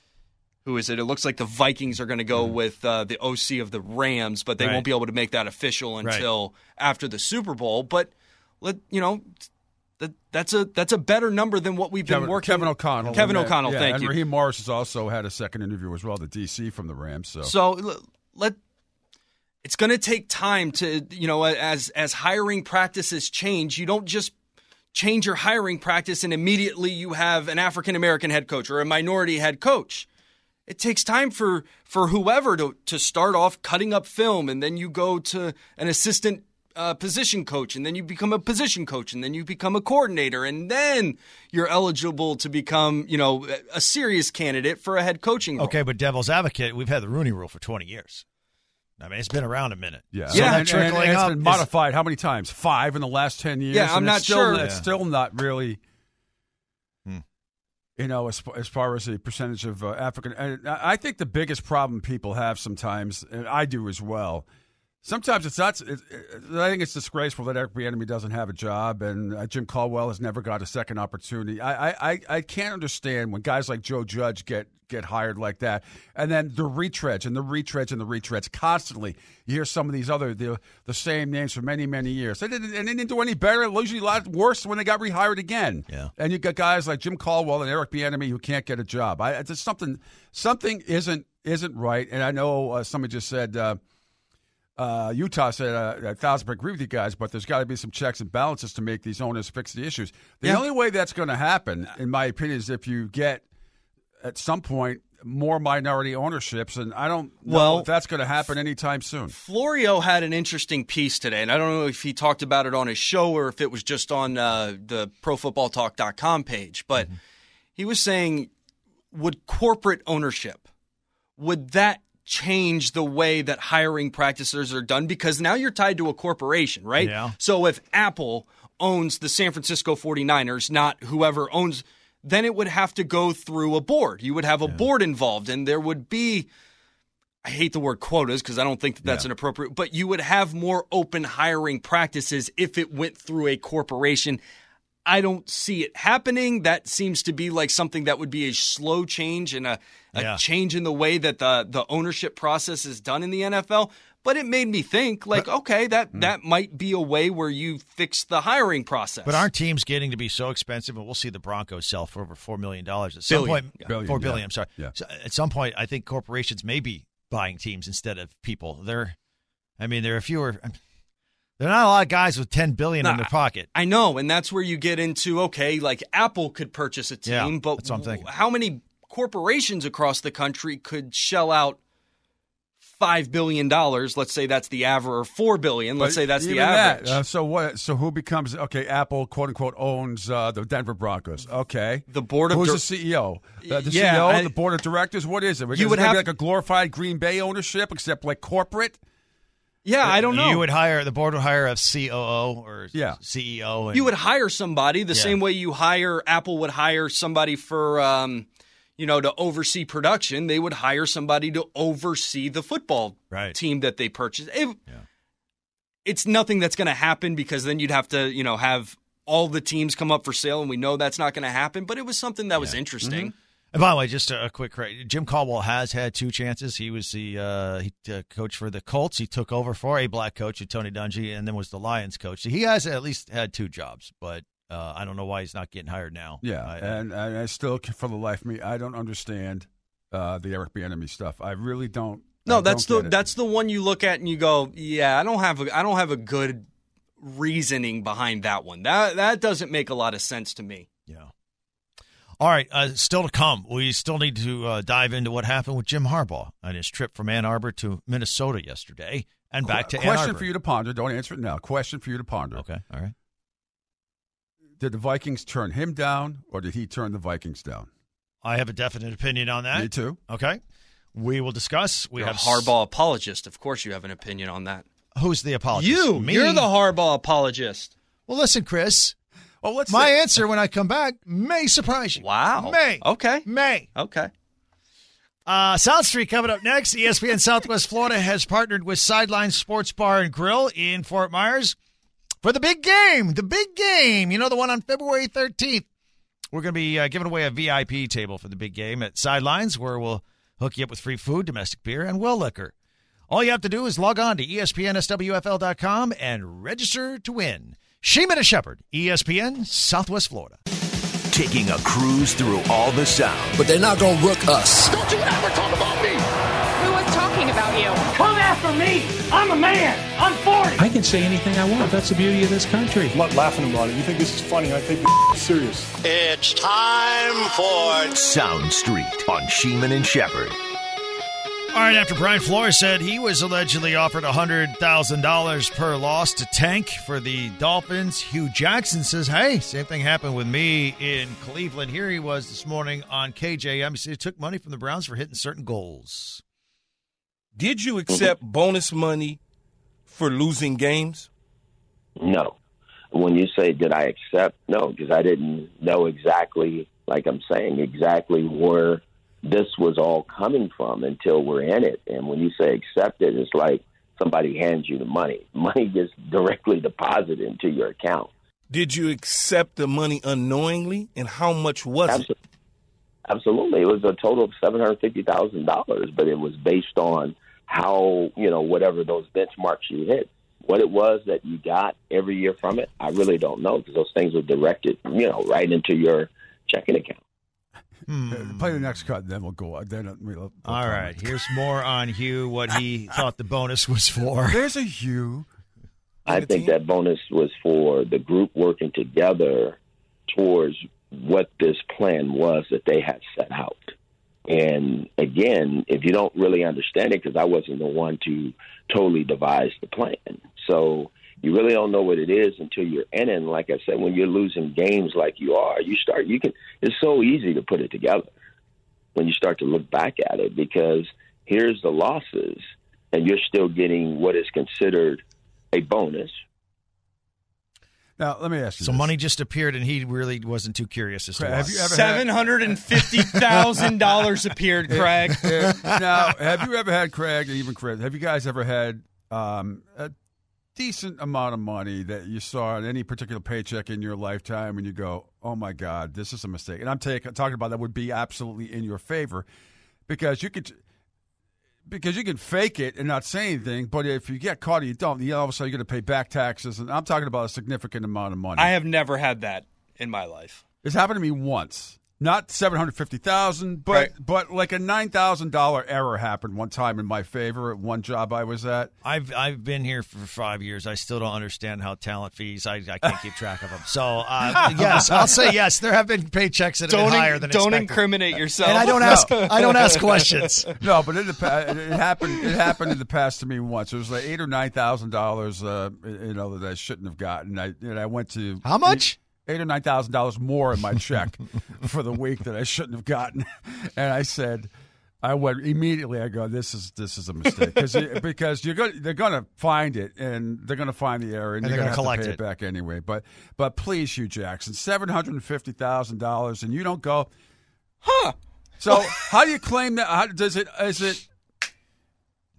who is it? It looks like the Vikings are going to go mm. with uh, the O C of the Rams, but they right. won't be able to make that official until right. after the Super Bowl. But, let you know, That, that's a that's a better number than what we've Kevin, been working. Kevin O'Connell. Kevin and, O'Connell, yeah, thank and you. Raheem Morris has also had a second interview as well, the D C from the Rams. So, so let it's going to take time to, you know, as as hiring practices change. You don't just change your hiring practice and immediately you have an African American head coach or a minority head coach. It takes time for for whoever to to start off cutting up film, and then you go to an assistant Uh, position coach, and then you become a position coach, and then you become a coordinator, and then you're eligible to become, you know, a serious candidate for a head coaching role. Okay, but devil's advocate, we've had the Rooney Rule for twenty years. I mean, it's been around a minute. Yeah, so yeah. And, trickling and, and it's up been is, modified how many times? Five in the last ten years. Yeah, I'm and not it's still, sure. It's yeah. still not really, hmm. you know, as, as far as the percentage of uh, African. And I think the biggest problem people have sometimes, and I do as well. Sometimes it's not. It, it, I think it's disgraceful that Eric Bieniemy doesn't have a job, and uh, Jim Caldwell has never got a second opportunity. I, I, I can't understand when guys like Joe Judge get get hired like that, and then the retreads and the retreads and the retreads constantly. You hear some of these other the the same names for many many years. They didn't and they didn't do any better. Usually a lot worse when they got rehired again. Yeah. And you got guys like Jim Caldwell and Eric Bieniemy who can't get a job. I it's just something something isn't isn't right. And I know uh, somebody just said. Uh, Uh, Utah said, uh, a thousand percent agree with you guys, but there's got to be some checks and balances to make these owners fix the issues. The yeah. only way that's going to happen, in my opinion, is if you get, at some point, more minority ownerships, and I don't know well, if that's going to happen anytime soon. Florio had an interesting piece today, and I don't know if he talked about it on his show or if it was just on uh, the pro football talk dot com page, but mm-hmm. he was saying, would corporate ownership, would that change the way that hiring practices are done? Because now you're tied to a corporation, right? Yeah. So if Apple owns the San Francisco forty-niners, not whoever owns, then it would have to go through a board. You would have a yeah. board involved, and there would be, I hate the word quotas because I don't think that that's yeah. an appropriate, but you would have more open hiring practices if it went through a corporation. I don't see it happening. That seems to be like something that would be a slow change and a, a yeah. change in the way that the, the ownership process is done in the N F L. But it made me think, like, okay, that, mm. that might be a way where you fix the hiring process. But aren't teams getting to be so expensive? And we'll see the Broncos sell for over four million dollars at some billion. point. Yeah. Billion, four billion yeah. I'm sorry. Yeah. So at some point, I think corporations may be buying teams instead of people. They're, I mean, there are fewer. There are not a lot of guys with ten billion dollars nah, in their pocket. I know, and that's where you get into, okay, like Apple could purchase a team, yeah, but that's what I'm thinking. How many corporations across the country could shell out five billion dollars? Let's say that's the average, or four billion dollars. Let's but say that's the that, average. Uh, so what? So who becomes, okay, Apple, quote-unquote, owns uh, the Denver Broncos. Okay. The board of Who's dir- the C E O? Uh, the yeah, C E O, I, the board of directors? What is it? You is would it have like a glorified Green Bay ownership, except like corporate? Yeah, I don't know. You would hire, the board would hire a C O O or yeah. C E O. And, you would hire somebody the yeah. same way you hire, Apple would hire somebody for, um, you know, to oversee production. They would hire somebody to oversee the football right. team that they purchased. It, yeah. It's nothing that's going to happen because then you'd have to, you know, have all the teams come up for sale, and we know that's not going to happen. But it was something that was yeah. interesting. Mm-hmm. And by the way, just a, a quick correction. Jim Caldwell has had two chances. He was the uh, he uh, coach for the Colts. He took over for a black coach, Tony Dungy, and then was the Lions coach. So he has at least had two jobs, but uh, I don't know why he's not getting hired now. Yeah, I, and, and I still, for the life of me, I don't understand uh, the Eric Bieniemy stuff. I really don't. No, I that's don't the that's the one you look at and you go, yeah, I don't have a, I don't have a good reasoning behind that one. That that doesn't make a lot of sense to me. Yeah. All right, uh, still to come. We still need to uh, dive into what happened with Jim Harbaugh on his trip from Ann Arbor to Minnesota yesterday and back to Ann Arbor. Question for you to ponder. Don't answer it now. Question for you to ponder. Okay, all right. Did the Vikings turn him down, or did he turn the Vikings down? I have a definite opinion on that. Me too. Okay. We will discuss. We You're have a Harbaugh apologist. Of course you have an opinion on that. Who's the apologist? You. Me? You're the Harbaugh apologist. Well, listen, Chris. Well, what's My the- answer when I come back may surprise you. Wow. May. Okay. May. Okay. Uh, South Street coming up next. E S P N Southwest Florida has partnered with Sideline Sports Bar and Grill in Fort Myers for the big game. The big game. You know, the one on February thirteenth. We're going to be uh, giving away a V I P table for the big game at Sidelines, where we'll hook you up with free food, domestic beer, and well liquor. All you have to do is log on to E S P N S W F L dot com and register to win. Sheeman and Shepherd, E S P N, Southwest Florida. Taking a cruise through all the sound. But they're not going to rook us. Don't you ever talk about me! Who was talking about you? Come after me! I'm a man! I'm forty! I can say anything I want. That's the beauty of this country. I'm not laughing about it. You think this is funny. I take it serious. It's time for Sound Street on Sheeman and Shepherd. All right, after Brian Flores said he was allegedly offered one hundred thousand dollars per loss to tank for the Dolphins, Hugh Jackson says, hey, same thing happened with me in Cleveland. Here he was this morning on K J M. He said he took money from the Browns for hitting certain goals. Did you accept bonus money for losing games? No. When you say, did I accept? No, because I didn't know exactly, like I'm saying, exactly where this was all coming from until we're in it. And when you say accept it, it's like somebody hands you the money. Money gets directly deposited into your account. Did you accept the money unknowingly, and how much was Absolutely. it? Absolutely. It was a total of seven hundred fifty thousand dollars, but it was based on how, you know, whatever those benchmarks you hit. What it was that you got every year from it, I really don't know, because those things were directed, you know, right into your checking account. Hmm. Play the next cut, then we'll go. Then we'll, we'll All right, here's more on Hugh, what he thought the bonus was for. There's a Hugh. I think that bonus was for the group working together towards what this plan was that they had set out. And again, if you don't really understand it, because I wasn't the one to totally devise the plan. So you really don't know what it is until you're in it. And like I said, when you're losing games like you are, you start, you can, it's so easy to put it together when you start to look back at it, because here's the losses and you're still getting what is considered a bonus. Now, let me ask you So this. money just appeared, and he really wasn't too curious as to why. Have you ever seven hundred fifty thousand dollars appeared, Craig. Now, have you ever had, Craig, and even Chris, have you guys ever had um, a decent amount of money that you saw in any particular paycheck in your lifetime and you go, oh, my God, this is a mistake? And I'm take, talking about that would be absolutely in your favor, because you could – Because you can fake it and not say anything, but if you get caught and you don't, you all of a sudden you're going to pay back taxes. And I'm talking about a significant amount of money. I have never had that in my life. It's happened to me once. Not seven hundred fifty thousand dollars, but Right. but like a nine thousand dollars error happened one time in my favor at one job I was at. I've I've been here for five years. I still don't understand how talent fees. I, I can't keep track of them. So uh, yes, I'll say yes. There have been paychecks that have Don't been in- higher than don't expected. incriminate yourself. And I don't ask. I don't ask questions. No, but in the past, it happened. It happened in the past to me once. It was like eight or nine thousand dollars, uh, you know, that I shouldn't have gotten. I and I went to How much? Eight or nine thousand dollars more in my check for the week that I shouldn't have gotten, and I said, I went immediately. I go, this is this is a mistake, because because you're going they're going to find it, and they're going to find the error, and, And you're they're going to gonna have to pay collect it back anyway. But but please, Hugh Jackson, seven hundred and fifty thousand dollars, and you don't go, huh? So how do you claim that? How, does it is it?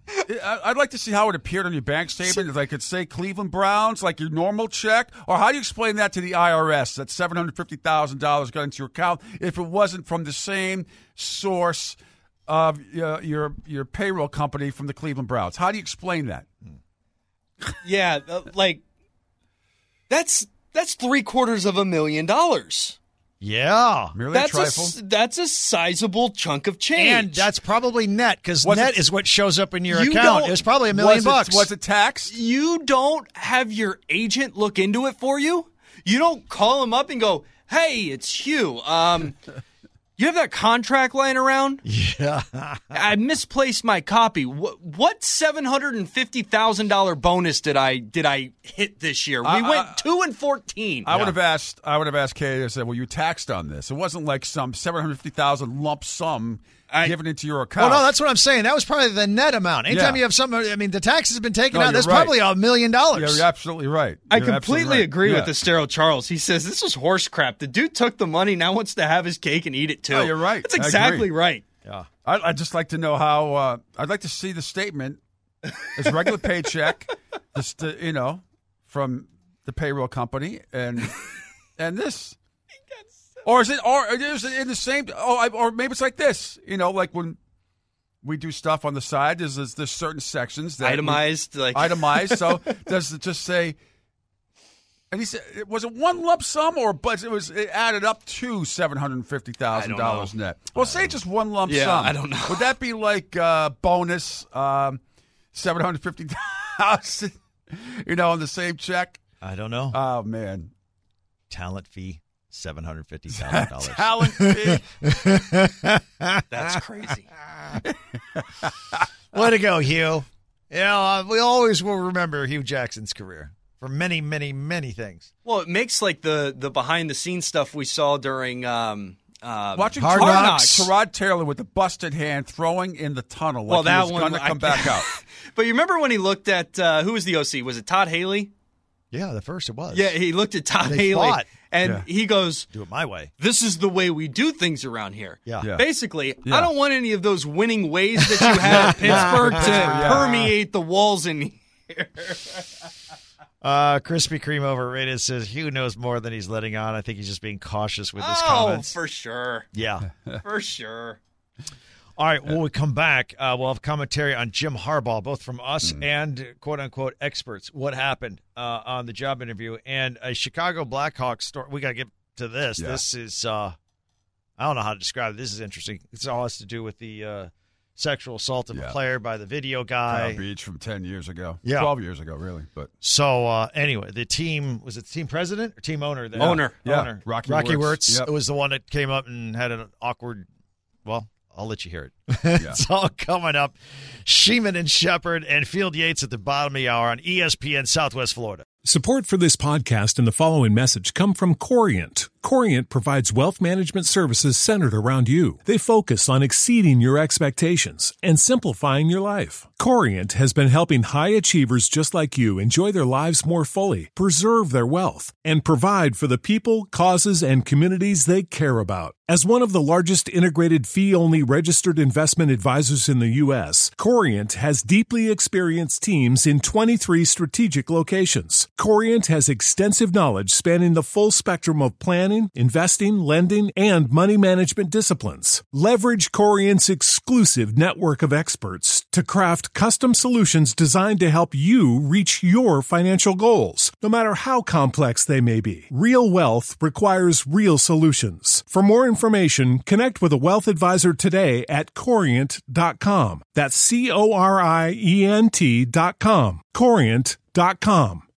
I'd like to see how it appeared on your bank statement. If I could say Cleveland Browns, like your normal check, or how do you explain that to the I R S that seven hundred fifty thousand dollars got into your account if it wasn't from the same source of uh, your your payroll company from the Cleveland Browns? How do you explain that? Yeah, uh, like that's that's three quarters of a million dollars. Yeah. Merely that's a trifle. A, that's a sizable chunk of change. And that's probably net, because net it, is what shows up in your you account. It was probably a million was bucks. It, was it taxed? You don't have your agent look into it for you? You don't call him up and go, hey, it's Hugh. Um, you have that contract lying around? Yeah. I misplaced my copy. What, what seven hundred fifty thousand dollars bonus did I did I hit this year? We I, went I, two and fourteen. I yeah. would have asked. I would have asked Katie. I said, "Well, you taxed on this. It wasn't like some seven hundred fifty thousand lump sum I, given into your account." Well, no, that's what I'm saying. That was probably the net amount. Anytime yeah. you have some, I mean, the taxes have been taken no, out. That's right. probably a million dollars. Yeah, you're absolutely right. I you're completely right. agree yeah. with Estero Charles. He says this was horse crap. The dude took the money, now wants to have his cake and eat it too. Oh, you're right. That's exactly right. Yeah, I, I'd just like to know how. Uh, I'd like to see the statement, his regular paycheck, just uh, you know, from the payroll company, and and this, or is it, or is it in the same? Oh, I, or maybe it's like this. You know, like when we do stuff on the side, there's there's, there's certain sections that itemized, we, like itemized. So does it just say? And he said, was it one lump sum or but it was it added up to seven hundred fifty thousand dollars net? Well, say just one lump yeah, sum. I don't know. Would that be like uh, bonus um, seven hundred fifty thousand? You know, on the same check. I don't know. Oh man, talent fee seven hundred fifty thousand dollars. Talent fee. That's crazy. Way to go, Hugh. You know, uh, we always will remember Hugh Jackson's career for many, many, many things. Well, it makes like the the behind the scenes stuff we saw during um, um, watching Hard Hard Knocks. Tyrod Taylor with the busted hand throwing in the tunnel. Like well, that he was one going to come I, back out. But you remember when he looked at uh, who was the O C? Was it Todd Haley? Yeah, the first it was. Yeah, he looked at Todd They Haley fought. and Yeah. he goes, Do it my way. "This is the way we do things around here." Yeah. Yeah. Basically, Yeah. I don't want any of those winning ways that you have at Pittsburgh to Yeah. permeate the walls in here. Uh, Krispy Kreme overrated says Hugh knows more than he's letting on. I think he's just being cautious with his oh, comments. for sure. Yeah. For sure. All right, when we come back, uh, we'll have commentary on Jim Harbaugh, both from us Mm. and quote-unquote experts, what happened uh, on the job interview. And a Chicago Blackhawks story. We got to get to this. Yeah. This is, uh, I don't know how to describe it. This is interesting. This all has to do with the uh, sexual assault of Yeah. a player by the video guy. Kyle Beach from ten years ago. Yeah. twelve years ago, really. But So, uh, anyway, the team, was it the team president or team owner? There? Owner. Yeah. Owner. Rocky Rocky Wirtz. Wirtz Yep. was the one that came up and had an awkward, well, I'll let you hear it. Yeah. It's all coming up. Sheeman and Shepard and Field Yates at the bottom of the hour on E S P N Southwest Florida. Support for this podcast and the following message come from Corient. Corient provides wealth management services centered around you. They focus on exceeding your expectations and simplifying your life. Corient has been helping high achievers just like you enjoy their lives more fully, preserve their wealth, and provide for the people, causes, and communities they care about. As one of the largest integrated fee-only registered investment advisors in the U S, Corient has deeply experienced teams in twenty-three strategic locations. Corient has extensive knowledge spanning the full spectrum of planning, investing, lending, and money management disciplines. Leverage Corient's exclusive network of experts to craft custom solutions designed to help you reach your financial goals, no matter how complex they may be. Real wealth requires real solutions. For more information, connect with a wealth advisor today at corient dot com. That's C O R I E N T dot com. corient dot com.